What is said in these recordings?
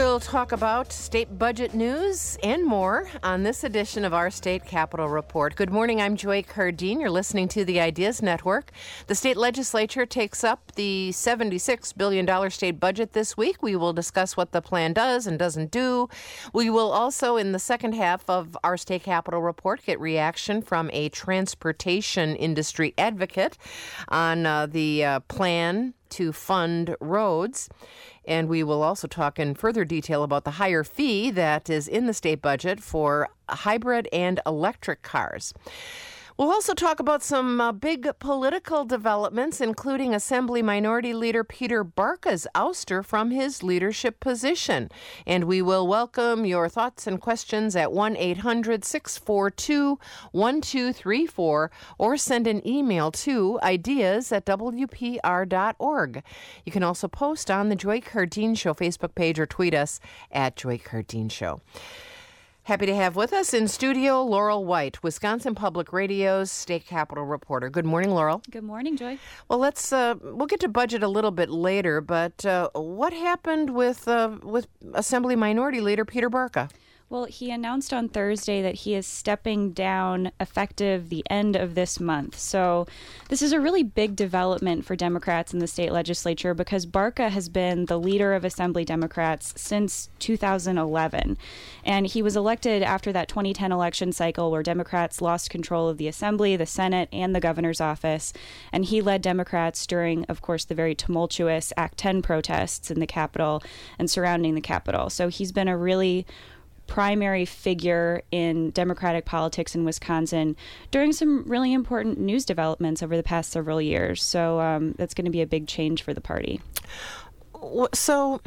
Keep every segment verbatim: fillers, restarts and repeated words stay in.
We'll talk about state budget news and more on this edition of our State Capitol Report. Good morning, I'm Joy Cardine. You're listening to the Ideas Network. The state legislature takes up the seventy-six billion dollars state budget this week. We will discuss what the plan does and doesn't do. We will also, in the second half of our State Capitol Report, get reaction from a transportation industry advocate on uh, the uh, plan to fund roads. And we will also talk in further detail about the higher fee that is in the state budget for hybrid and electric cars. We'll also talk about some uh, big political developments, including Assembly Minority Leader Peter Barca's ouster from his leadership position. And we will welcome your thoughts and questions at one eight hundred six four two one two three four or send an email to ideas at w p r dot org. You can also post on the Joy Cardine Show Facebook page or tweet us at Joy Cardine Show. Happy to have with us in studio Laurel White, Wisconsin Public Radio's State Capitol reporter. Good morning, Laurel. Good morning, Joy. Well, let's uh, we'll get to budget a little bit later, but uh, what happened with uh, with Assembly Minority Leader Peter Barca? Well, he announced on Thursday that he is stepping down effective the end of this month. So this is a really big development for Democrats in the state legislature because Barca has been the leader of Assembly Democrats since two thousand eleven. And he was elected after that twenty ten election cycle where Democrats lost control of the Assembly, the Senate, and the governor's office. And he led Democrats during, of course, the very tumultuous Act ten protests in the Capitol and surrounding the Capitol. So he's been a really primary figure in Democratic politics in Wisconsin during some really important news developments over the past several years. So um, that's going to be a big change for the party. So,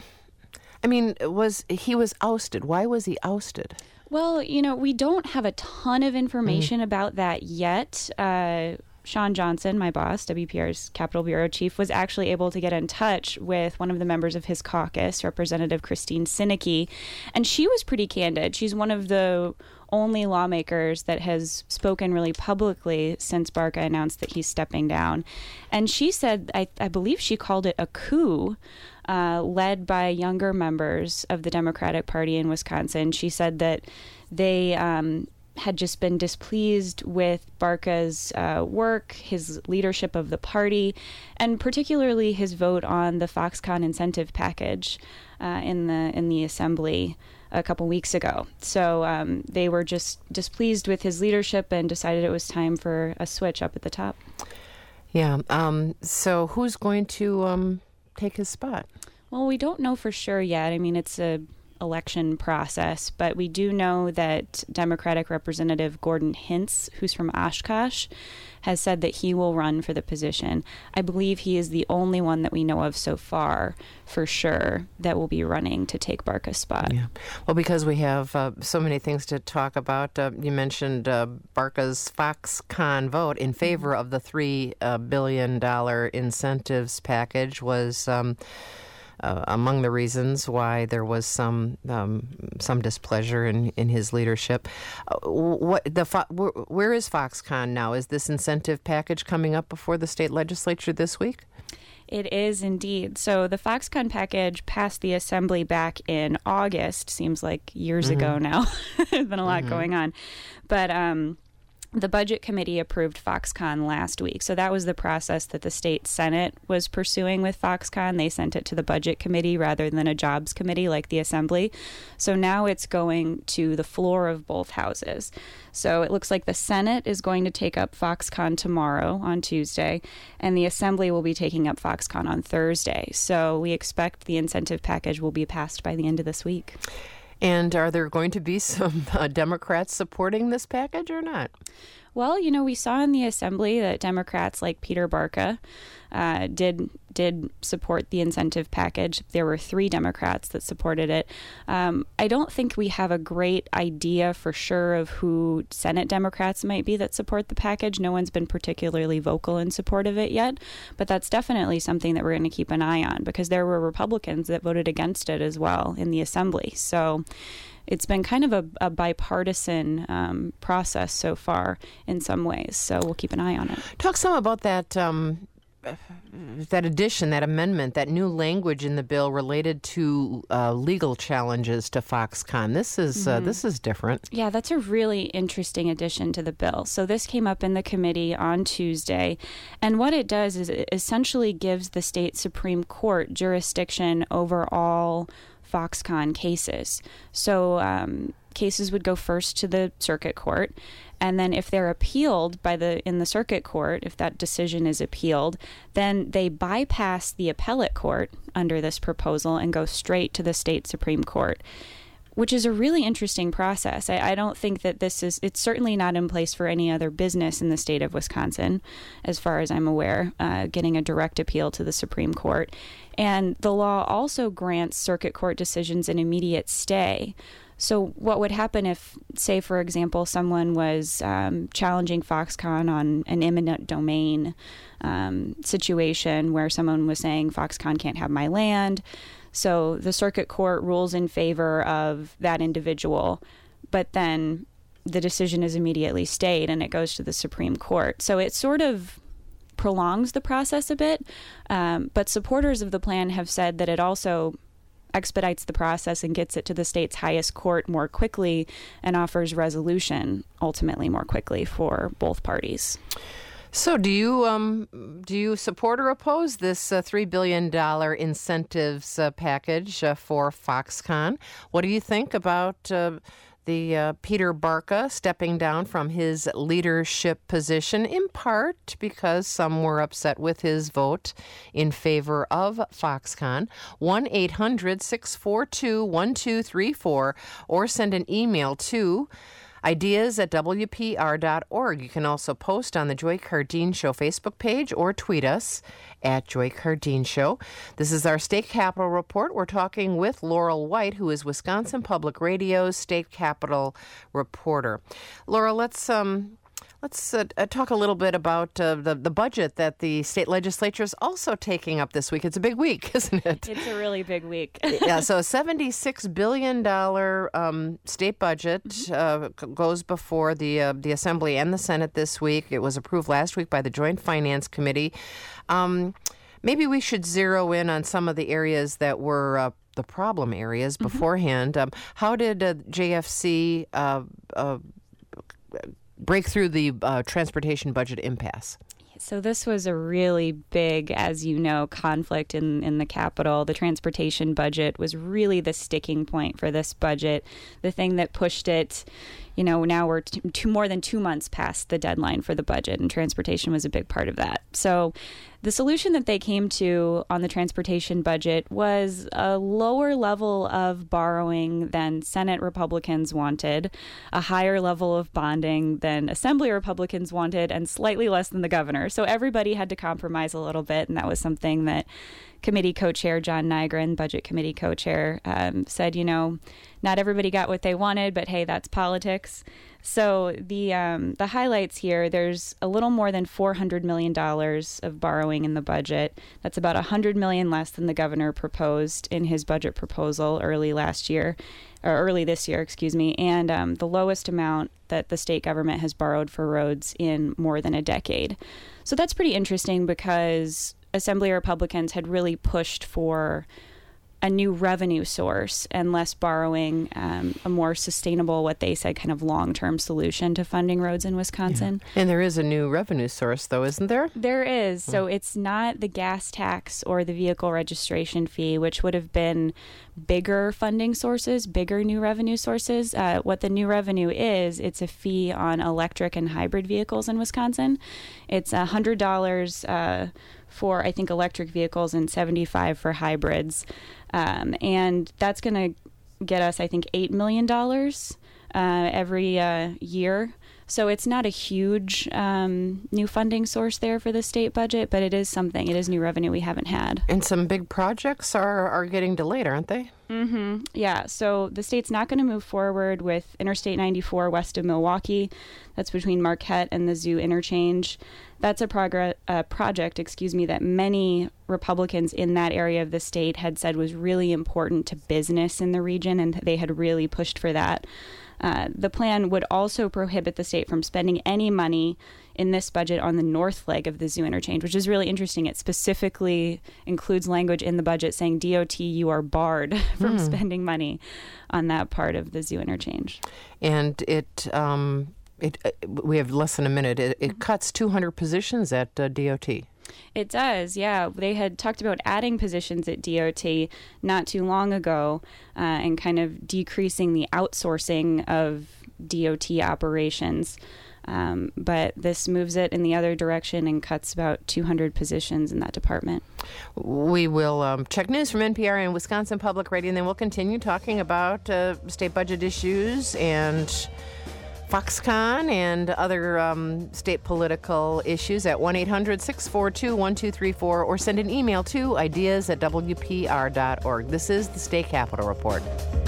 I mean, was he was ousted. Why was he ousted? Well, you know, we don't have a ton of information mm. about that yet. Uh, Sean Johnson, my boss, W P R's Capitol Bureau Chief, was actually able to get in touch with one of the members of his caucus, Representative Christine Sinicki, and she was pretty candid. She's one of the only lawmakers that has spoken really publicly since Barca announced that he's stepping down. And she said, I, I believe she called it a coup uh, led by younger members of the Democratic Party in Wisconsin. She said that they um, had just been displeased with Barca's uh, work, his leadership of the party, and particularly his vote on the Foxconn incentive package uh, in the in the Assembly a couple weeks ago. So um, they were just displeased with his leadership and decided it was time for a switch up at the top. Yeah. Um, so who's going to um, take his spot? Well, we don't know for sure yet. I mean, it's a election process, but we do know that Democratic Representative Gordon Hintz, who's from Oshkosh, has said that he will run for the position. I believe he is the only one that we know of so far, for sure, that will be running to take Barca's spot. Yeah. Well, because we have uh, so many things to talk about, uh, you mentioned uh, Barca's Foxconn vote in favor of the three uh, billion dollars incentives package was Um, Uh, among the reasons why there was some um, some displeasure in, in his leadership. Uh, what the fo- where, where is Foxconn now? Is this incentive package coming up before the state legislature this week? It is indeed. So the Foxconn package passed the Assembly back in August. Seems like years mm-hmm. ago now. There's been a lot mm-hmm. going on. But um the Budget Committee approved Foxconn last week. So that was the process that the state Senate was pursuing with Foxconn. They sent it to the Budget Committee rather than a Jobs Committee like the Assembly. So now it's going to the floor of both houses. So it looks like the Senate is going to take up Foxconn tomorrow on Tuesday, and the Assembly will be taking up Foxconn on Thursday. So we expect the incentive package will be passed by the end of this week. And are there going to be some uh, Democrats supporting this package or not? Well, you know, we saw in the Assembly that Democrats like Peter Barca uh, did did support the incentive package. There were three Democrats that supported it. Um, I don't think we have a great idea for sure of who Senate Democrats might be that support the package. No one's been particularly vocal in support of it yet, but that's definitely something that we're going to keep an eye on because there were Republicans that voted against it as well in the Assembly. So it's been kind of a, a bipartisan um, process so far in some ways, so we'll keep an eye on it. Talk some about that um, that addition, that amendment, that new language in the bill related to uh, legal challenges to Foxconn. This is mm-hmm. uh, this is different. Yeah, that's a really interesting addition to the bill. So this came up in the committee on Tuesday, and what it does is it essentially gives the state Supreme Court jurisdiction over all Foxconn cases. So um, cases would go first to the circuit court, and then if they're appealed by the in the circuit court, if that decision is appealed, then they bypass the appellate court under this proposal and go straight to the state Supreme Court, which is a really interesting process. I, I don't think that this is, it's certainly not in place for any other business in the state of Wisconsin, as far as I'm aware, uh, getting a direct appeal to the Supreme Court. And the law also grants circuit court decisions an immediate stay. So what would happen if, say, for example, someone was um, challenging Foxconn on an eminent domain um, situation where someone was saying Foxconn can't have my land? So the circuit court rules in favor of that individual, but then the decision is immediately stayed and it goes to the Supreme Court. So it sort of prolongs the process a bit, um, but supporters of the plan have said that it also expedites the process and gets it to the state's highest court more quickly and offers resolution ultimately more quickly for both parties. So do you um, do you support or oppose this uh, three billion dollars incentives uh, package uh, for Foxconn? What do you think about uh, the uh, Peter Barca stepping down from his leadership position, in part because some were upset with his vote in favor of Foxconn? one eight hundred six four two one two three four or send an email to ideas at W P R dot org. You can also post on the Joy Cardeen Show Facebook page or tweet us at Joy Cardeen Show. This is our State Capitol Report. We're talking with Laurel White, who is Wisconsin Public Radio's State Capitol reporter. Laurel, let's um, let's uh, talk a little bit about uh, the, the budget that the state legislature is also taking up this week. It's a big week, isn't it? It's a really big week. Yeah, so a seventy-six billion dollars um, state budget uh, goes before the uh, the Assembly and the Senate this week. It was approved last week by the Joint Finance Committee. Um, maybe we should zero in on some of the areas that were uh, the problem areas beforehand. Mm-hmm. Um, how did uh, J F C uh, uh, break through the uh, transportation budget impasse? So this was a really big, as you know, conflict in, in the Capitol. The transportation budget was really the sticking point for this budget, the thing that pushed it. You know, now we're t- two, more than two months past the deadline for the budget, and transportation was a big part of that. So the solution that they came to on the transportation budget was a lower level of borrowing than Senate Republicans wanted, a higher level of bonding than Assembly Republicans wanted, and slightly less than the governor. So everybody had to compromise a little bit, and that was something that committee co-chair John Nygren, budget committee co-chair, um, said, you know, not everybody got what they wanted, but hey, that's politics. So the um, the highlights here, there's a little more than four hundred million dollars of borrowing in the budget. That's about one hundred million dollars less than the governor proposed in his budget proposal early last year, or early this year, excuse me, and um, the lowest amount that the state government has borrowed for roads in more than a decade. So that's pretty interesting because Assembly Republicans had really pushed for a new revenue source and less borrowing, um, a more sustainable, what they said, kind of long-term solution to funding roads in Wisconsin. Yeah. And there is a new revenue source, though, isn't there? There is. Mm. So it's not the gas tax or the vehicle registration fee, which would have been bigger funding sources, bigger new revenue sources. Uh, what the new revenue is, it's a fee on electric and hybrid vehicles in Wisconsin. It's one hundred dollars uh, for, I think, electric vehicles and seventy-five dollars for hybrids. Um, and that's going to get us, I think, eight million dollars uh, every uh, year. So it's not a huge um, new funding source there for the state budget, but it is something. It is new revenue we haven't had. And some big projects are, are getting delayed, aren't they? Mm-hmm. Yeah. So the state's not going to move forward with Interstate ninety-four west of Milwaukee. That's between Marquette and the Zoo interchange. That's a progr- uh, project, excuse me, that many Republicans in that area of the state had said was really important to business in the region, and they had really pushed for that. Uh, the plan would also prohibit the state from spending any money in this budget on the north leg of the zoo interchange, which is really interesting. It specifically includes language in the budget saying, D O T, you are barred from mm. spending money on that part of the zoo interchange. And it, um, it uh, we have less than a minute. It, it cuts two hundred positions at uh, D O T. It does, yeah. They had talked about adding positions at D O T not too long ago uh, and kind of decreasing the outsourcing of D O T operations. Um, but this moves it in the other direction and cuts about two hundred positions in that department. We will um, check news from N P R and Wisconsin Public Radio, and then we'll continue talking about uh, state budget issues and Foxconn and other um, state political issues at one eight hundred six four two one two three four or send an email to ideas at w p r dot org. This is the State Capitol Report.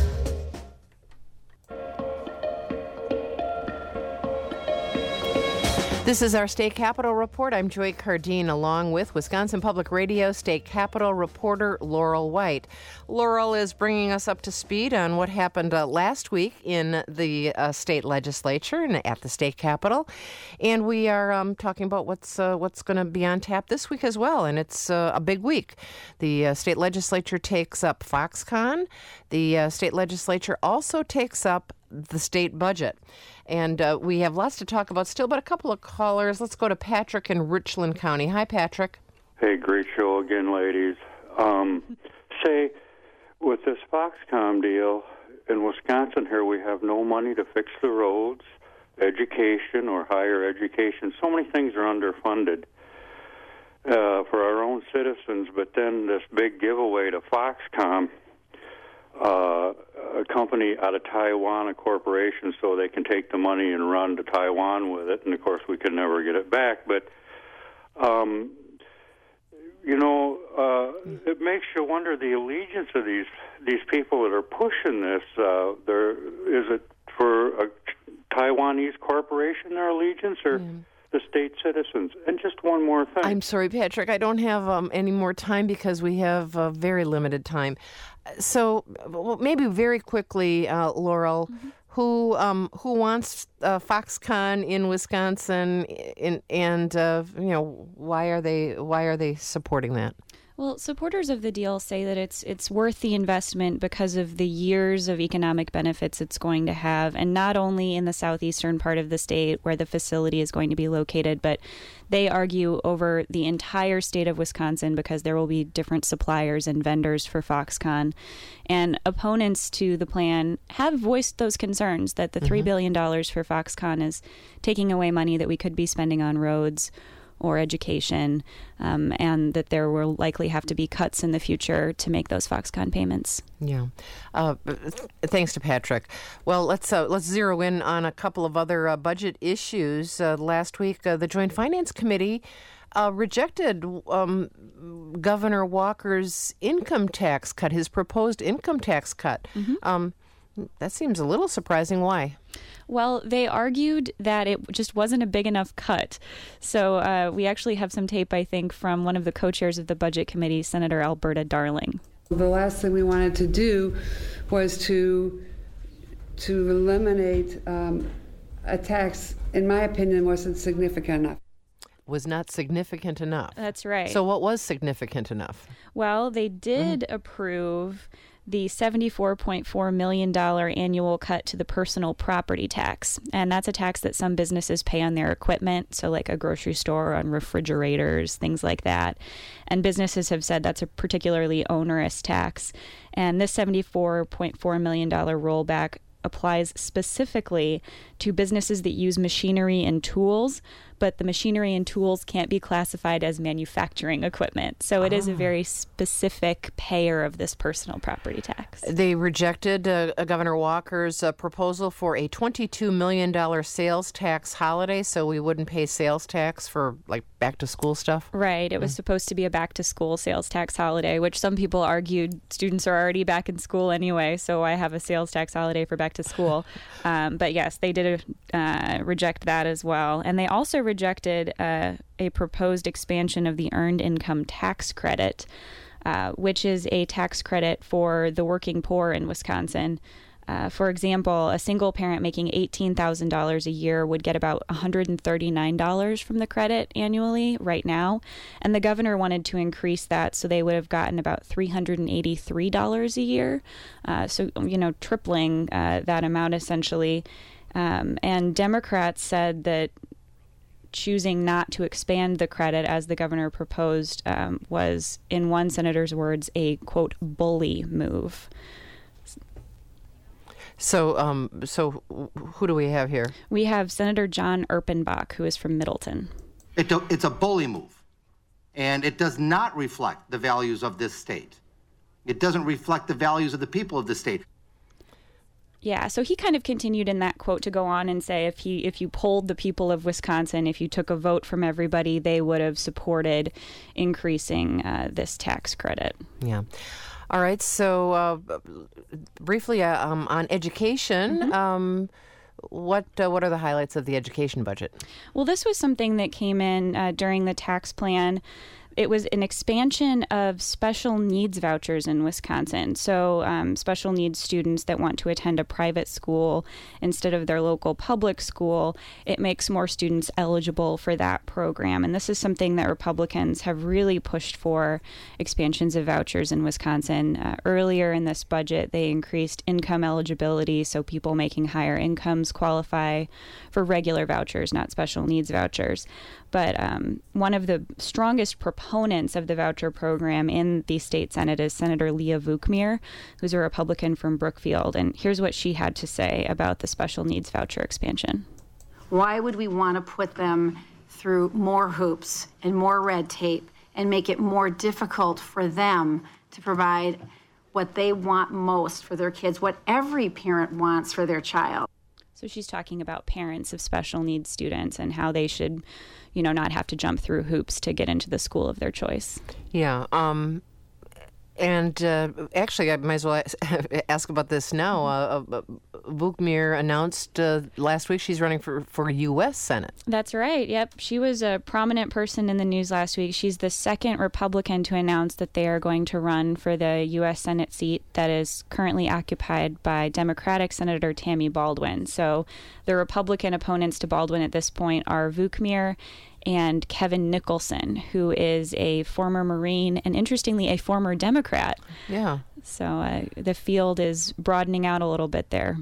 This is our State Capitol Report. I'm Joy Cardine, along with Wisconsin Public Radio State Capitol reporter Laurel White. Laurel is bringing us up to speed on what happened uh, last week in the uh, state legislature and at the state capitol, and we are um, talking about what's uh, what's going to be on tap this week as well. And it's uh, a big week. The uh, state legislature takes up Foxconn. The uh, state legislature also takes up the state budget. And uh, we have lots to talk about still, but a couple of callers. Let's go to Patrick in Richland County. Hi, Patrick. Hey, great show again, ladies. Um, say, with this Foxconn deal, in Wisconsin here, we have no money to fix the roads, education, or higher education. So many things are underfunded uh, for our own citizens, but then this big giveaway to Foxconn, Uh, a company out of Taiwan, a corporation, so they can take the money and run to Taiwan with it, and of course we could never get it back. But, um, you know, uh, it makes you wonder the allegiance of these these people that are pushing this. Uh, there is it for a Taiwanese corporation, their allegiance, or yeah. the state citizens? And just one more thing. I'm sorry, Patrick, I don't have um, any more time because we have uh, very limited time. So well, maybe very quickly, uh, Laurel, mm-hmm. who um, who wants uh, Foxconn in Wisconsin, in, and uh, you know why are they why are they supporting that? Well, supporters of the deal say that it's it's worth the investment because of the years of economic benefits it's going to have, and not only in the southeastern part of the state where the facility is going to be located, but they argue over the entire state of Wisconsin because there will be different suppliers and vendors for Foxconn. And opponents to the plan have voiced those concerns that the three billion dollars for Foxconn is taking away money that we could be spending on roads or education, um, and that there will likely have to be cuts in the future to make those Foxconn payments. Yeah. Uh, thanks to Patrick. Well, let's uh, let's zero in on a couple of other uh, budget issues. Uh, last week, uh, the Joint Finance Committee uh, rejected um, Governor Walker's income tax cut, his proposed income tax cut. Mm-hmm. Um, that seems a little surprising. Why? Well, they argued that it just wasn't a big enough cut. So uh, we actually have some tape, I think, from one of the co-chairs of the Budget Committee, Senator Alberta Darling. The last thing we wanted to do was to to eliminate um, a tax, in my opinion, wasn't significant enough. Was not significant enough. That's right. So what was significant enough? Well, they did mm-hmm. approve the seventy-four point four million dollars annual cut to the personal property tax. And that's a tax that some businesses pay on their equipment, so like a grocery store, on refrigerators, things like that. And businesses have said that's a particularly onerous tax. And this seventy-four point four million dollars rollback applies specifically to businesses that use machinery and tools, but the machinery and tools can't be classified as manufacturing equipment. So it oh. is a very specific payer of this personal property tax. They rejected uh, Governor Walker's uh, proposal for a twenty-two million dollars sales tax holiday, so we wouldn't pay sales tax for like back to school stuff. Right. It was mm. supposed to be a back to school sales tax holiday, which some people argued students are already back in school anyway, so I have a sales tax holiday for back to school. um, but yes, they did uh, reject that as well. And they also rejected uh, a proposed expansion of the earned income tax credit, uh, which is a tax credit for the working poor in Wisconsin. Uh, for example, a single parent making eighteen thousand dollars a year would get about one hundred thirty-nine dollars from the credit annually right now. And the governor wanted to increase that, so they would have gotten about three hundred eighty-three dollars a year. Uh, so, you know, tripling uh, that amount essentially. Um, and Democrats said that choosing not to expand the credit as the governor proposed um, was, in one senator's words, a, quote, bully move. So, um, so who do we have here? We have Senator John Erpenbach, who is from Middleton. It, it's a bully move, and it does not reflect the values of this state. It doesn't reflect the values of the people of the state. Yeah, so he kind of continued in that quote to go on and say if he if you polled the people of Wisconsin, if you took a vote from everybody, they would have supported increasing uh, this tax credit. Yeah. All right. So uh, briefly uh, um, on education, mm-hmm. um, what uh, what are the highlights of the education budget? Well, this was something that came in uh, during the tax plan. It was an expansion of special needs vouchers in Wisconsin. So um, special needs students that want to attend a private school instead of their local public school, it makes more students eligible for that program. And this is something that Republicans have really pushed for, expansions of vouchers in Wisconsin. Uh, earlier in this budget, they increased income eligibility, so people making higher incomes qualify for regular vouchers, not special needs vouchers. But um, one of the strongest proponents of the voucher program in the state Senate is Senator Leah Vukmir, who's a Republican from Brookfield. And here's what she had to say about the special needs voucher expansion. Why would we want to put them through more hoops and more red tape and make it more difficult for them to provide what they want most for their kids, what every parent wants for their child? So she's talking about parents of special needs students and how they should, you know, not have to jump through hoops to get into the school of their choice. Yeah. Um, and uh, actually, I might as well ask about this now. Uh, uh, Vukmir announced uh, last week she's running for, for U S Senate. That's right. Yep. She was a prominent person in the news last week. She's the second Republican to announce that they are going to run for the U S Senate seat that is currently occupied by Democratic Senator Tammy Baldwin. So the Republican opponents to Baldwin at this point are Vukmir and Kevin Nicholson, who is a former Marine and, interestingly, a former Democrat. Yeah. So uh, the field is broadening out a little bit there.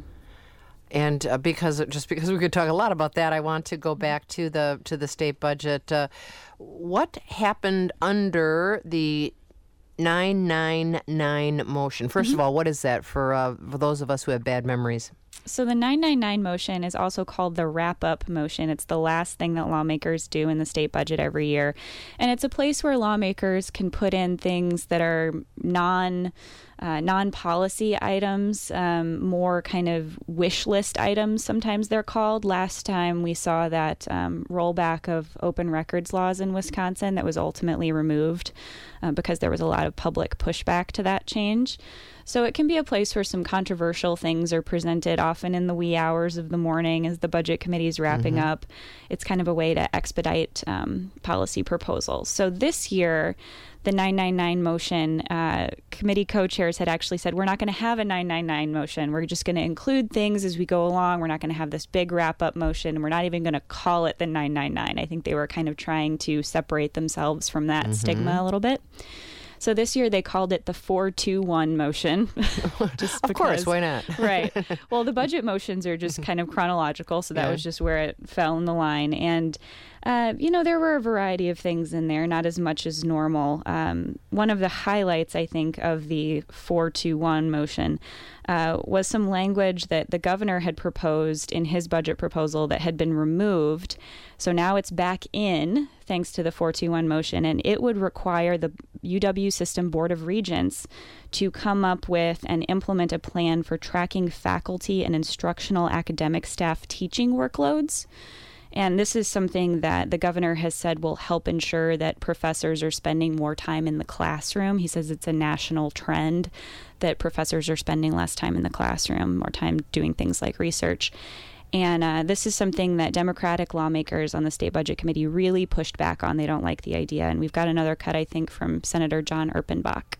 And uh, because just because we could talk a lot about that, I want to go back to the to the state budget. Uh, what happened under the nine ninety-nine motion? First mm-hmm. of all, what is that for uh, for those of us who have bad memories? So the nine ninety-nine motion is also called the wrap-up motion. It's the last thing that lawmakers do in the state budget every year. And it's a place where lawmakers can put in things that are non uh, non-policy items, um, more kind of wish list items, sometimes they're called. Last time we saw that um, rollback of open records laws in Wisconsin that was ultimately removed uh, because there was a lot of public pushback to that change. So it can be a place where some controversial things are presented, often in the wee hours of the morning as the budget committee is wrapping mm-hmm. up. It's kind of a way to expedite um, policy proposals. So this year, the nine ninety-nine motion, uh, committee co-chairs had actually said, we're not going to have a nine ninety-nine motion. We're just going to include things as we go along. We're not going to have this big wrap-up motion. We're not even going to call it the nine ninety-nine. I think they were kind of trying to separate themselves from that mm-hmm. stigma a little bit. So this year they called it the four two one motion. Just of because, course, why not? Right. Well, the budget motions are just kind of chronological, so that yeah. was just where it fell in the line. And, uh, you know, there were a variety of things in there, not as much as normal. Um, one of the highlights, I think, of the four two one motion uh, was some language that the governor had proposed in his budget proposal that had been removed. So now it's back in, thanks to the four two one motion, and it would require the U W System Board of Regents to come up with and implement a plan for tracking faculty and instructional academic staff teaching workloads. And this is something that the governor has said will help ensure that professors are spending more time in the classroom. He says it's a national trend that professors are spending less time in the classroom, more time doing things like research. And uh, this is something that Democratic lawmakers on the State Budget Committee really pushed back on. They don't like the idea. And we've got another cut, I think, from Senator John Erpenbach.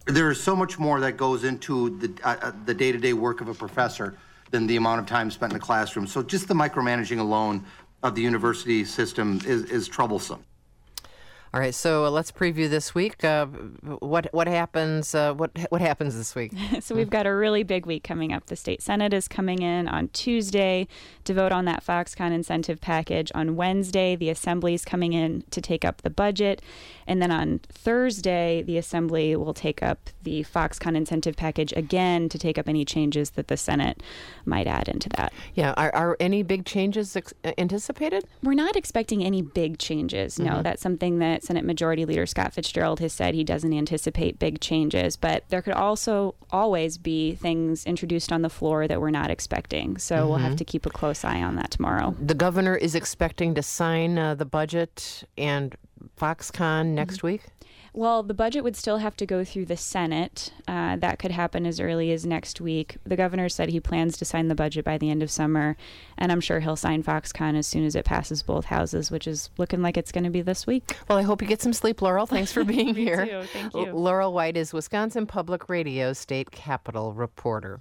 There is so much more that goes into the uh, the day-to-day work of a professor than the amount of time spent in the classroom. So just the micromanaging alone of the university system is, is troublesome. All right, so uh, let's preview this week. Uh, what what happens? Uh, what what happens this week? So we've got a really big week coming up. The state senate is coming in on Tuesday to vote on that Foxconn incentive package. On Wednesday, the assembly is coming in to take up the budget, and then on Thursday, the assembly will take up the Foxconn incentive package again to take up any changes that the Senate might add into that. Yeah, are, are any big changes ex- anticipated? We're not expecting any big changes. No, mm-hmm. That's something that Senate Majority Leader Scott Fitzgerald has said he doesn't anticipate big changes, but there could also always be things introduced on the floor that we're not expecting. So mm-hmm. we'll have to keep a close eye on that tomorrow. The governor is expecting to sign uh, the budget and Foxconn next mm-hmm. week? Well, the budget would still have to go through the Senate. Uh, that could happen as early as next week. The governor said he plans to sign the budget by the end of summer, and I'm sure he'll sign Foxconn as soon as it passes both houses, which is looking like it's going to be this week. Well, I hope you get some sleep, Laurel. Thanks for being Me here. Too. Thank you. Laurel White is Wisconsin Public Radio State Capitol reporter.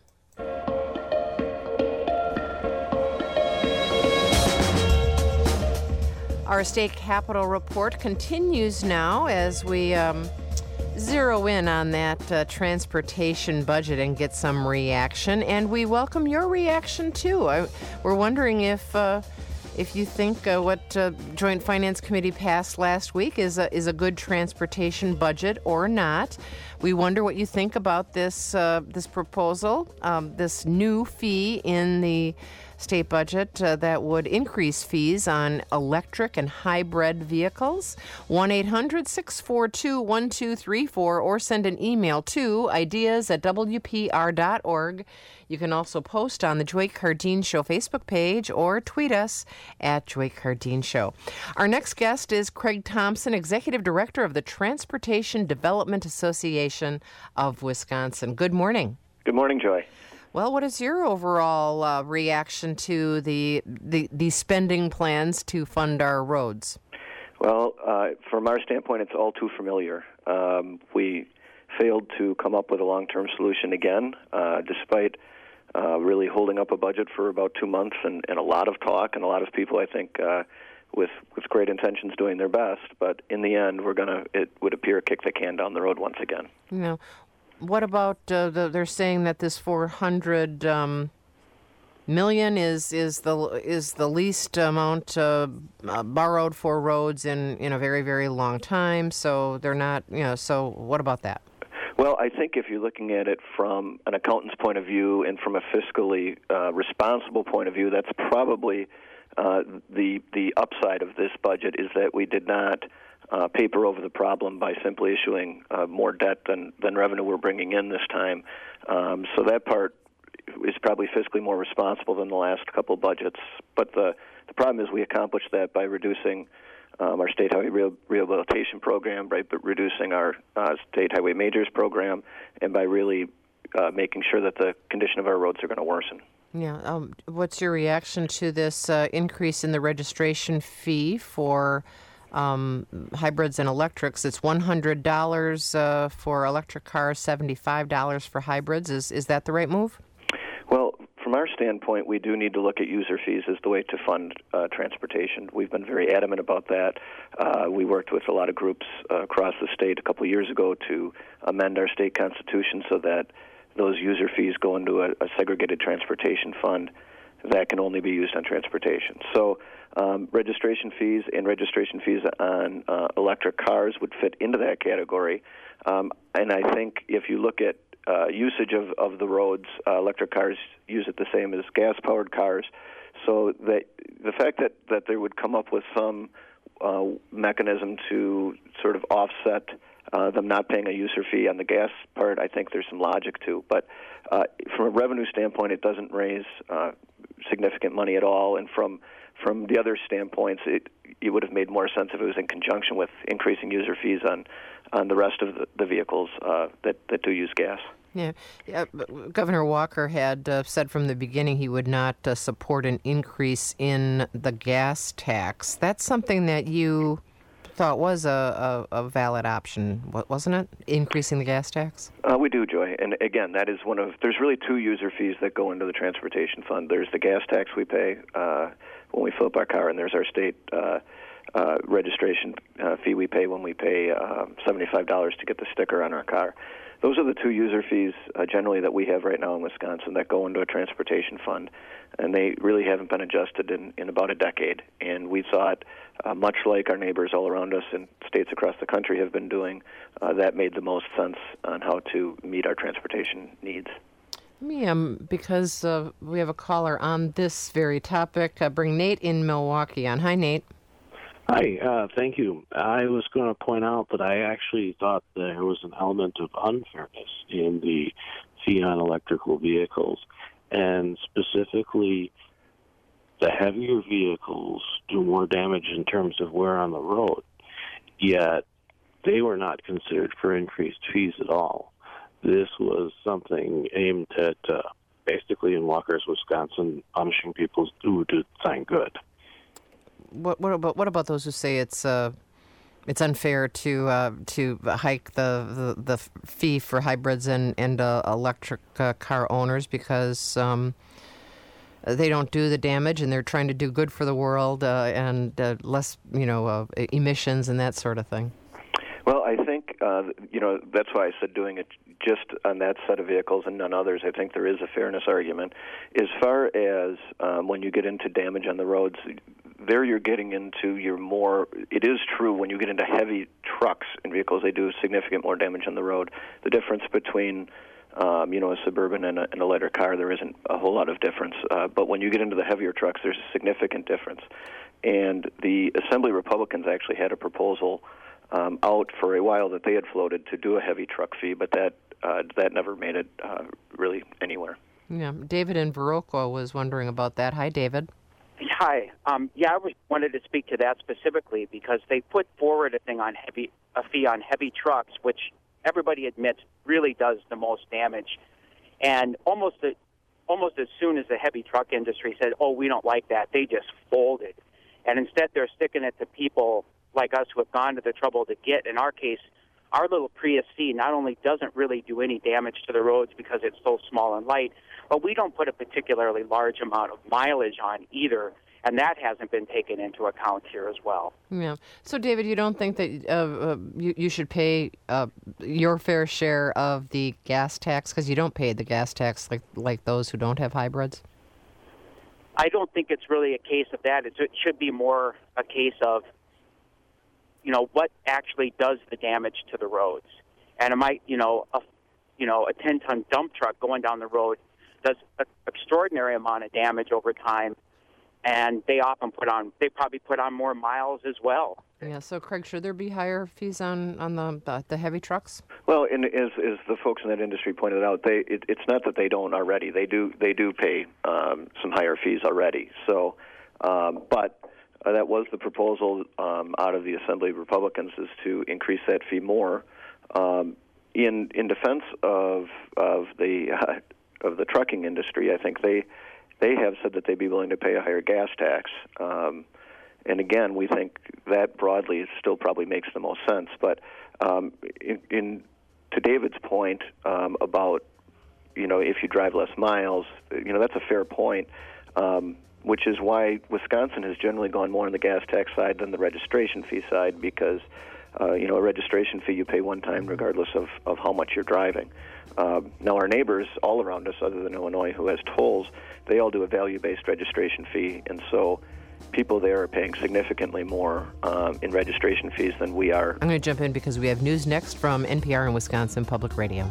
Our state capitol report continues now as we um, zero in on that uh, transportation budget and get some reaction. And we welcome your reaction, too. I, we're wondering if uh, if you think uh, what uh, Joint Finance Committee passed last week is a, is a good transportation budget or not. We wonder what you think about this, uh, this proposal, um, this new fee in the state budget uh, that would increase fees on electric and hybrid vehicles. one eight hundred six four two one two three four or send an email to ideas at w p r dot org. You can also post on the Joy Cardeen Show Facebook page or tweet us at Joy Cardeen Show. Our next guest is Craig Thompson, Executive Director of the Transportation Development Association of Wisconsin. Good morning. Good morning, Joy. Well, what is your overall uh, reaction to the, the the spending plans to fund our roads? Well, uh, from our standpoint, it's all too familiar. Um, we failed to come up with a long-term solution again, uh, despite uh, really holding up a budget for about two months and, and a lot of talk and a lot of people, I think, uh, with with great intentions doing their best. But in the end, we're gonna, it would appear, kick the can down the road once again. You know, what about uh, the, they're saying that this four hundred um, million is is the is the least amount uh, uh, borrowed for roads in, in a very very long time. So they're not, you know. So what about that? Well, I think if you're looking at it from an accountant's point of view and from a fiscally uh, responsible point of view, that's probably uh, the the upside of this budget is that we did not Uh, paper over the problem by simply issuing uh, more debt than, than revenue we're bringing in this time. Um, so that part is probably fiscally more responsible than the last couple of budgets. But the, the problem is we accomplished that by reducing um, our state highway re- rehabilitation program, by reducing our uh, state highway majors program, and by really uh, making sure that the condition of our roads are going to worsen. Yeah. Um, what's your reaction to this uh, increase in the registration fee for Um, hybrids and electrics? It's one hundred dollars uh, for electric cars, seventy-five dollars for hybrids. Is is that the right move? Well, from our standpoint, we do need to look at user fees as the way to fund uh, transportation. We've been very adamant about that. Uh, we worked with a lot of groups uh, across the state a couple of years ago to amend our state constitution so that those user fees go into a, a segregated transportation fund that can only be used on transportation. So um, registration fees and registration fees on uh, electric cars would fit into that category. Um, and I think if you look at uh, usage of, of the roads, uh, electric cars use it the same as gas-powered cars. So that the fact that, that they would come up with some uh, mechanism to sort of offset Uh, them not paying a user fee on the gas part, I think there's some logic to. But uh, from a revenue standpoint, it doesn't raise uh, significant money at all. And from from the other standpoints, it, it would have made more sense if it was in conjunction with increasing user fees on, on the rest of the, the vehicles uh, that, that do use gas. Yeah. yeah Governor Walker had uh, said from the beginning he would not uh, support an increase in the gas tax. That's something that you thought was a, a, a valid option, wasn't it? Increasing the gas tax? Uh, we do, Joy. And again, that is one of, there's really two user fees that go into the transportation fund. There's the gas tax we pay uh, when we fill up our car, and there's our state uh, uh, registration uh, fee we pay when we pay uh, seventy-five dollars to get the sticker on our car. Those are the two user fees uh, generally that we have right now in Wisconsin that go into a transportation fund, and they really haven't been adjusted in, in about a decade. And we thought, uh, much like our neighbors all around us and states across the country have been doing, uh, that made the most sense on how to meet our transportation needs. Me, um, because uh, we have a caller on this very topic. Uh, bring Nate in Milwaukee on. Hi, Nate. Hi, uh, thank you. I was going to point out that I actually thought there was an element of unfairness in the fee on electrical vehicles, and specifically the heavier vehicles do more damage in terms of wear on the road, yet they were not considered for increased fees at all. This was something aimed at uh, basically in Walker's, Wisconsin, punishing people who did something good. What, what about what about those who say it's uh, it's unfair to uh, to hike the, the, the fee for hybrids and and uh, electric uh, car owners because um, they don't do the damage and they're trying to do good for the world uh, and uh, less you know uh, emissions and that sort of thing? Well, I think uh, you know that's why I said doing it just on that set of vehicles and none others. I think there is a fairness argument. As far as um, when you get into damage on the roads, there you're getting into your more, it is true when you get into heavy trucks and vehicles, they do significant more damage on the road. The difference between, um, you know, a Suburban and a, and a lighter car, there isn't a whole lot of difference. Uh, but when you get into the heavier trucks, there's a significant difference. And the Assembly Republicans actually had a proposal um, out for a while that they had floated to do a heavy truck fee, but that uh, that never made it uh, really anywhere. Yeah, David in Viroqua was wondering about that. Hi, David. Hi. Um, yeah, I was, wanted to speak to that specifically because they put forward a thing on heavy, a fee on heavy trucks, which everybody admits really does the most damage. And almost, a, almost as soon as the heavy truck industry said, "Oh, we don't like that," they just folded. And instead, they're sticking it to people like us who have gone to the trouble to get, in our case, our little Prius C not only doesn't really do any damage to the roads because it's so small and light, but we don't put a particularly large amount of mileage on either, and that hasn't been taken into account here as well. Yeah. So, David, you don't think that uh, uh, you, you should pay uh, your fair share of the gas tax because you don't pay the gas tax like, like those who don't have hybrids? I don't think it's really a case of that. It's, it should be more a case of, you know, what actually does the damage to the roads. And it might, you know, a, you know, a ten-ton dump truck going down the road does an extraordinary amount of damage over time, and they often put on, they probably put on more miles as well. Yeah, so Craig, should there be higher fees on, on the, the the heavy trucks? Well, and as, as the folks in that industry pointed out, they it, it's not that they don't already. They do they do pay um, some higher fees already. So, um, but uh, that was the proposal um, out of the Assembly Republicans, is to increase that fee more. Um, in in defense of of the uh, of the trucking industry, I think they they have said that they'd be willing to pay a higher gas tax. Um, And again, we think that broadly still probably makes the most sense. But um, in, in to David's point um, about, you know, if you drive less miles, you know, that's a fair point, um, which is why Wisconsin has generally gone more on the gas tax side than the registration fee side, because, uh, you know, a registration fee you pay one time regardless of, of how much you're driving. Uh, now, our neighbors all around us, other than Illinois, who has tolls, they all do a value-based registration fee, and so people there are paying significantly more um, in registration fees than we are. I'm going to jump in because we have news next from N P R and Wisconsin Public Radio.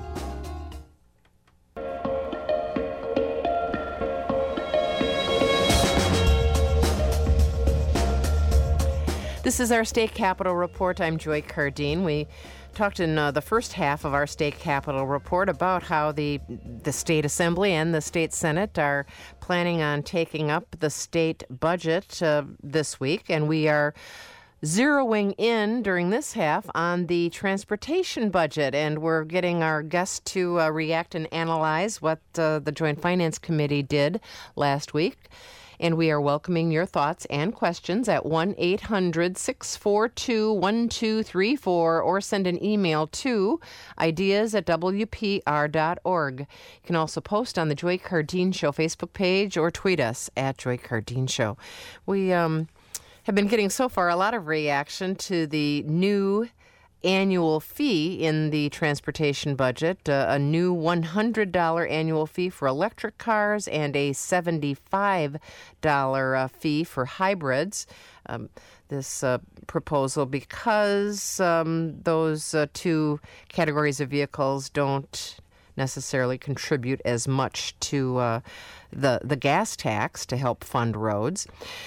This is our State Capitol Report. I'm Joy Cardine. We talked in uh, the first half of our State Capitol Report about how the the State Assembly and the State Senate are planning on taking up the state budget uh, this week, and we are zeroing in during this half on the transportation budget, and we're getting our guests to uh, react and analyze what uh, the Joint Finance Committee did last week. And we are welcoming your thoughts and questions at one eight hundred six four two one two three four or send an email to ideas at w p r dot org. You can also post on the Joy Cardine Show Facebook page or tweet us at Joy Cardine Show. We um, have been getting so far a lot of reaction to the new annual fee in the transportation budget, uh, a new one hundred dollars annual fee for electric cars and a seventy-five dollars uh, fee for hybrids. Um, this uh, proposal, because um, those uh, two categories of vehicles don't necessarily contribute as much to uh, the, the gas tax to help fund roads.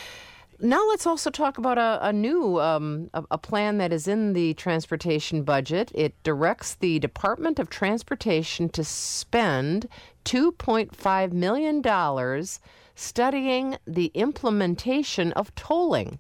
Now let's also talk about a, a new um, a, a plan that is in the transportation budget. It directs the Department of Transportation to spend two point five million dollars studying the implementation of tolling.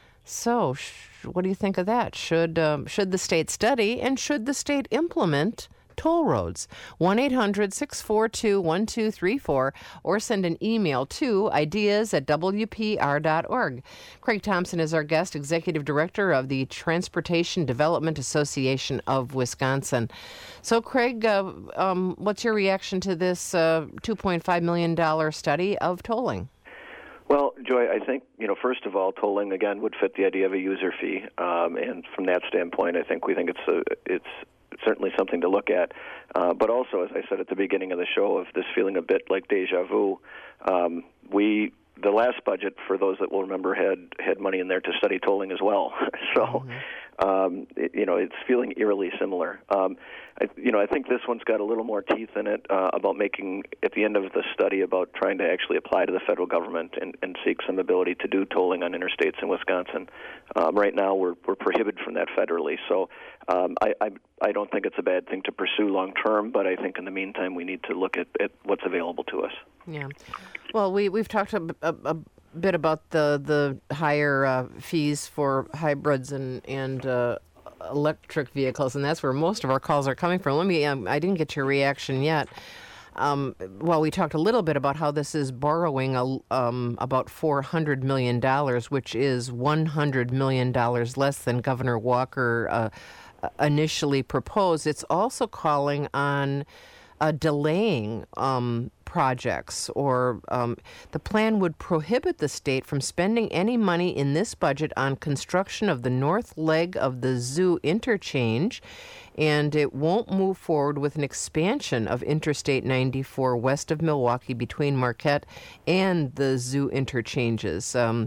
So, sh- what do you think of that? Should um, should the state study and should the state implement toll roads? one eight hundred six four two one two three four or send an email to ideas at w p r dot org. Craig Thompson is our guest, Executive Director of the Transportation Development Association of Wisconsin. So, Craig, uh, um, what's your reaction to this uh, two point five million dollars study of tolling? Well, Joy, I think, you know, first of all, tolling, again, would fit the idea of a user fee. Um, and from that standpoint, I think we think it's a, it's certainly something to look at. Uh, but also, as I said at the beginning of the show, of this feeling a bit like deja vu, um, we, the last budget, for those that will remember, had, had money in there to study tolling as well. so, mm-hmm. um, it, you know, it's feeling eerily similar. Um, I, you know, I think this one's got a little more teeth in it uh, about making, at the end of the study, about trying to actually apply to the federal government and, and seek some ability to do tolling on interstates in Wisconsin. Um, right now, we're we're prohibited from that federally. So um, I, I I don't think it's a bad thing to pursue long term, but I think in the meantime we need to look at, at what's available to us. Yeah. Well, we we've talked a, a, a bit about the the higher uh, fees for hybrids and and. Uh, electric vehicles, and that's where most of our calls are coming from. Let me, um, I didn't get your reaction yet. Um, well, we talked a little bit about how this is borrowing a, um, about four hundred million dollars, which is one hundred million dollars less than Governor Walker uh, initially proposed. It's also calling on uh, delaying um, projects, or um, the plan would prohibit the state from spending any money in this budget on construction of the north leg of the zoo interchange, and it won't move forward with an expansion of Interstate ninety-four west of Milwaukee between Marquette and the zoo interchanges. Um,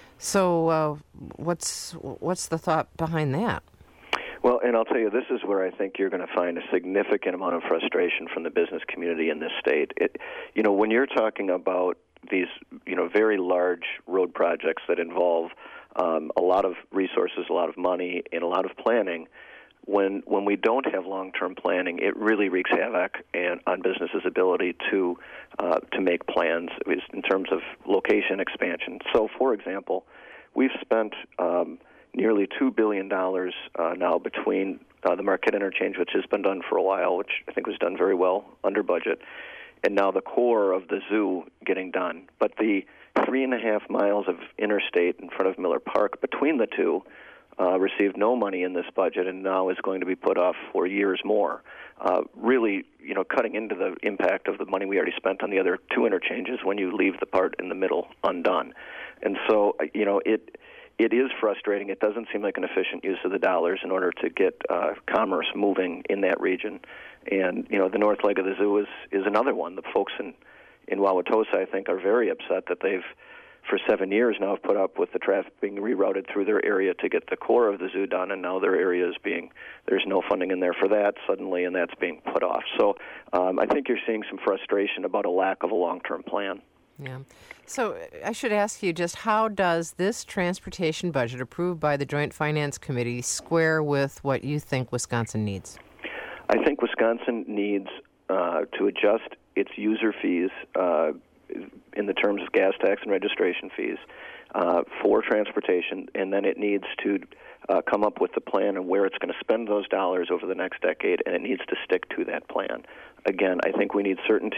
so uh, what's what's the thought behind that? Well, and I'll tell you, this is where I think you're going to find a significant amount of frustration from the business community in this state. It, you know, when you're talking about these, you know, very large road projects that involve um, a lot of resources, a lot of money, and a lot of planning, when when we don't have long-term planning, it really wreaks havoc and on businesses' ability to uh, to make plans in terms of location expansion. So, for example, we've spent um, nearly two billion dollars uh, now between uh, the Marquette interchange, which has been done for a while, which I think was done very well under budget, and now the core of the zoo getting done. But the three and a half miles of interstate in front of Miller Park between the two uh, received no money in this budget, and now is going to be put off for years more. Uh, really, you know, cutting into the impact of the money we already spent on the other two interchanges when you leave the part in the middle undone. And so, you know, it It is frustrating. It doesn't seem like an efficient use of the dollars in order to get uh, commerce moving in that region. And, you know, the north leg of the zoo is, is another one. The folks in, in Wauwatosa, I think, are very upset that they've, for seven years now, have put up with the traffic being rerouted through their area to get the core of the zoo done, and now their area is being, there's no funding in there for that suddenly, and that's being put off. So um, I think you're seeing some frustration about a lack of a long-term plan. Yeah. So I should ask you, just how does this transportation budget approved by the Joint Finance Committee square with what you think Wisconsin needs? I think Wisconsin needs uh, to adjust its user fees uh, in the terms of gas tax and registration fees uh, for transportation, and then it needs to uh, come up with a plan on where it's going to spend those dollars over the next decade, and it needs to stick to that plan. Again, I think we need certainty.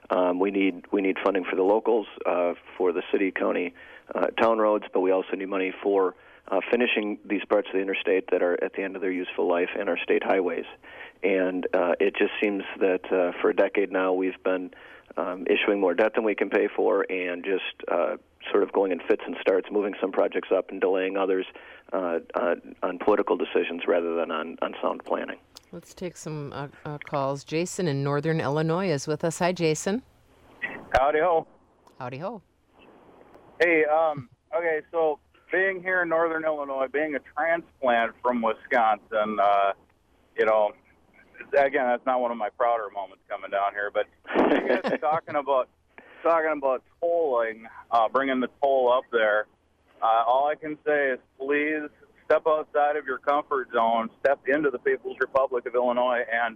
Um, we need we need funding for the locals, uh, for the city, county, uh, town roads, but we also need money for uh, finishing these parts of the interstate that are at the end of their useful life and our state highways. And uh, it just seems that uh, for a decade now we've been um, issuing more debt than we can pay for, and just uh, sort of going in fits and starts, moving some projects up and delaying others uh, uh, on political decisions rather than on, on sound planning. Let's take some uh, uh, calls. Jason in Northern Illinois is with us. Hi, Jason. Howdy ho. Howdy ho. Hey, um, okay, so being here in Northern Illinois, being a transplant from Wisconsin, uh, you know, again, that's not one of my prouder moments coming down here, but you guys are talking about talking about tolling, uh, bringing the toll up there. Uh, all I can say is please step outside of your comfort zone, step into the People's Republic of Illinois, and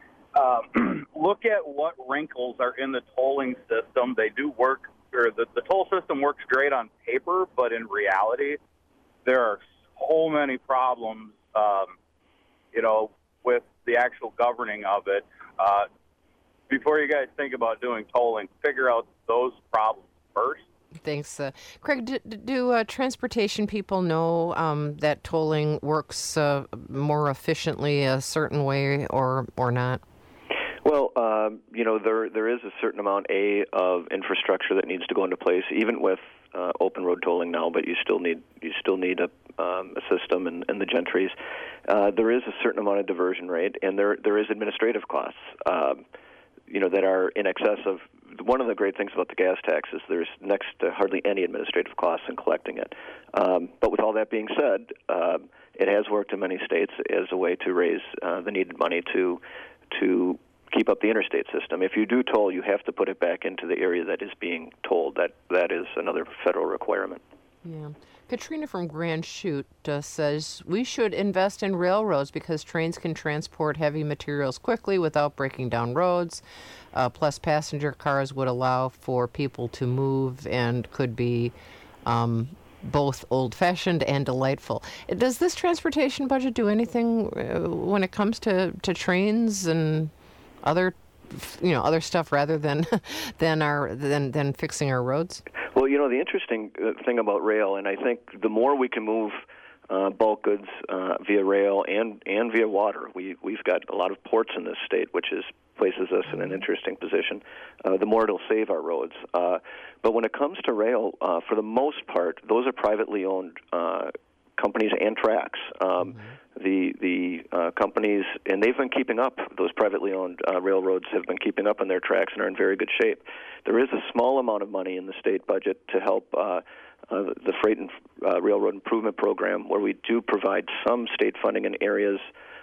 uh, look at what wrinkles are in the tolling system. They do work, or the, the toll system works great on paper, but in reality, there are so many problems, um, you know, with the actual governing of it. Uh, before you guys think about doing tolling, figure out those problems first. Thanks. Uh, Craig, do, do uh, transportation people know um, that tolling works uh, more efficiently a certain way or or not? Well, uh, you know, there there is a certain amount, A, of infrastructure that needs to go into place, even with uh, open road tolling now, but you still need you still need a, um, a system and, and the gentries. Uh, there is a certain amount of diversion rate, and there there is administrative costs, um, you know, that are in excess of. One of the great things about the gas tax is there's next to hardly any administrative costs in collecting it. Um, but with all that being said, uh, it has worked in many states as a way to raise uh, the needed money to to keep up the interstate system. If you do toll, you have to put it back into the area that is being tolled. That that is another federal requirement. Yeah. Katrina from Grand Chute uh, says we should invest in railroads because trains can transport heavy materials quickly without breaking down roads. Uh, plus, passenger cars would allow for people to move and could be um, both old-fashioned and delightful. Does this transportation budget do anything uh, when it comes to, to trains and other, you know, other stuff rather than than our than than fixing our roads? Well, you know, the interesting thing about rail, and I think the more we can move uh, bulk goods uh, via rail and, and via water, we, we've got a lot of ports in this state, which is places us in an interesting position, uh, the more it'll save our roads. Uh, but when it comes to rail, uh, for the most part, those are privately owned uh, companies and tracks. Um, mm-hmm. The the uh, companies, and they've been keeping up, those privately owned uh, railroads have been keeping up on their tracks and are in very good shape. There is a small amount of money in the state budget to help uh, uh, the Freight and uh, Railroad Improvement Program, where we do provide some state funding in areas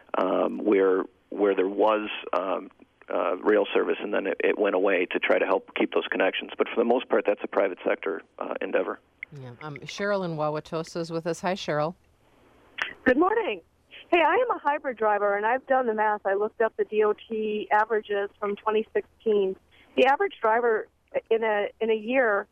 um, where where there was um, uh, rail service and then it, it went away to try to help keep those connections. But for the most part, that's a private sector uh, endeavor. Yeah. Um, Cheryl in Wauwatosa is with us. Hi, Cheryl. Good morning. Hey, I am a hybrid driver, and I've done the math. I looked up the D O T averages from twenty sixteen. The average driver in a in a year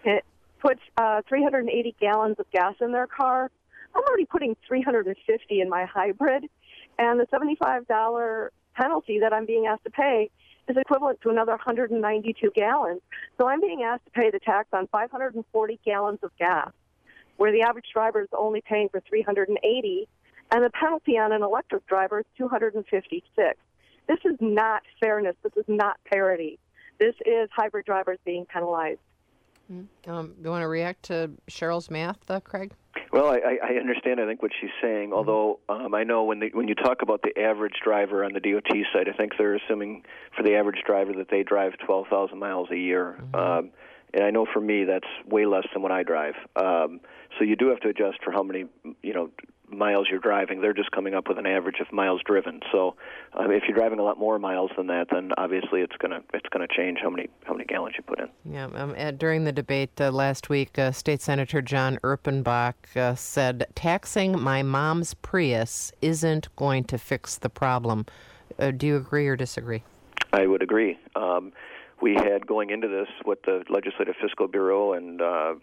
puts uh, three hundred eighty gallons of gas in their car. I'm already putting three hundred fifty in my hybrid, and the seventy-five dollars penalty that I'm being asked to pay is equivalent to another one hundred ninety-two gallons. So I'm being asked to pay the tax on five hundred forty gallons of gas, where the average driver is only paying for three hundred eighty, and the penalty on an electric driver is two hundred fifty-six. This is not fairness. This is not parity. This is hybrid drivers being penalized. Mm-hmm. Um, you want to react to Cheryl's math, uh, Craig? Well, I, I understand, I think, what she's saying, although um, I know when the, when you talk about the average driver on the D O T side, I think they're assuming for the average driver that they drive twelve thousand miles a year. Mm-hmm. Um, and I know for me that's way less than what I drive. Um, so you do have to adjust for how many, you know, miles you're driving. They're just coming up with an average of miles driven. So um, if you're driving a lot more miles than that, then obviously it's gonna it's gonna change how many how many gallons you put in. Yeah. Um, uh, during the debate uh, last week, uh, State Senator John Erpenbach uh, said, "Taxing my mom's Prius isn't going to fix the problem." Uh, do you agree or disagree? I would agree. Um, we had going into this what the Legislative Fiscal Bureau and uh,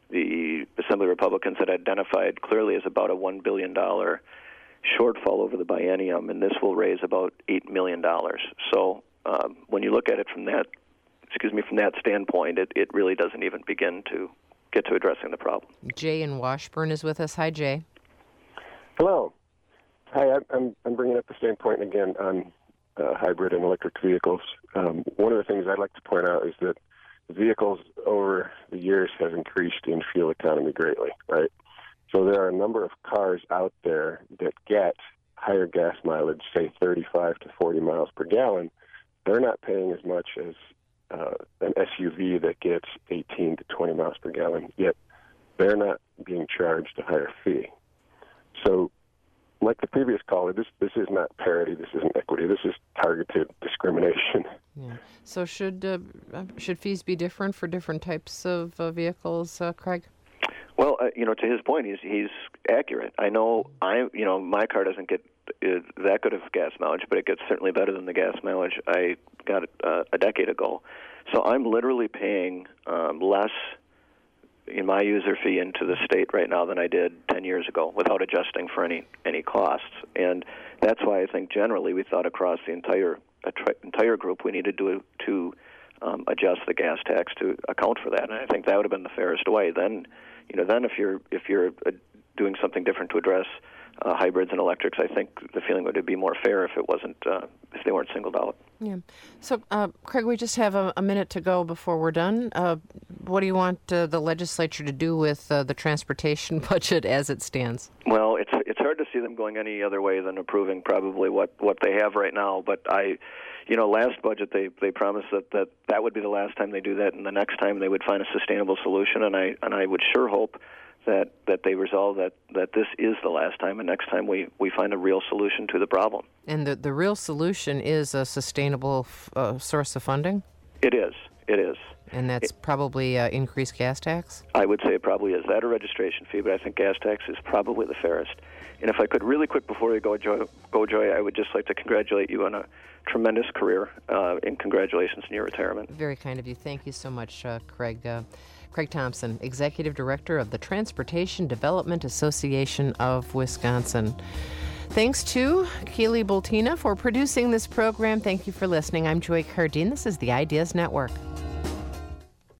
the Assembly Republicans had identified clearly as about a one billion dollars shortfall over the biennium, and this will raise about eight million dollars. So um, when you look at it from that excuse me, from that standpoint, it, it really doesn't even begin to get to addressing the problem. Jay in Washburn is with us. Hi, Jay. Hello. Hi, I'm I'm bringing up the same point again on uh, hybrid and electric vehicles. Um, one of the things I'd like to point out is that vehicles over the years have increased in fuel economy greatly, right? So there are a number of cars out there that get higher gas mileage, say thirty-five to forty miles per gallon. They're not paying as much as uh, an S U V that gets eighteen to twenty miles per gallon, yet they're not being charged a higher fee. So like the previous caller, this this is not parity, this isn't equity, this is targeted discrimination. Yeah. So should uh, should fees be different for different types of uh, vehicles, uh, Craig? Well, uh, you know, to his point, he's he's accurate. I know I, you know, my car doesn't get uh, that good of gas mileage, but it gets certainly better than the gas mileage I got uh, a decade ago. So I'm literally paying um, less in my user fee into the state right now than I did ten years ago without adjusting for any any costs. And that's why I think generally we thought across the entire entire group we needed to to um, adjust the gas tax to account for that. And I think that would have been the fairest way. Then, you know, then if you're if you're uh, doing something different to address uh, hybrids and electrics, I think the feeling would be more fair if it wasn't uh, if they weren't singled out. Yeah. So, uh, Craig, we just have a, a minute to go before we're done. Uh, what do you want uh, the legislature to do with uh, the transportation budget as it stands? Well, it's it's hard to see them going any other way than approving probably what, what they have right now. But I, you know, last budget they, they promised that, that that would be the last time they do that, and the next time they would find a sustainable solution. And I and I would sure hope that, that they resolve that, that this is the last time, and next time we, we find a real solution to the problem. And the, the real solution is a sustainable uh, source of funding? It is. It is. And that's it, probably uh, increased gas tax? I would say it probably is that or registration fee, but I think gas tax is probably the fairest. And if I could really quick before we go, Joy, go, Joy, I would just like to congratulate you on a tremendous career, uh, and congratulations on your retirement. Very kind of you. Thank you so much, uh, Craig. Uh, Craig Thompson, Executive Director of the Transportation Development Association of Wisconsin. Thanks to Keely Bultina for producing this program. Thank you for listening. I'm Joy Cardine. This is the Ideas Network.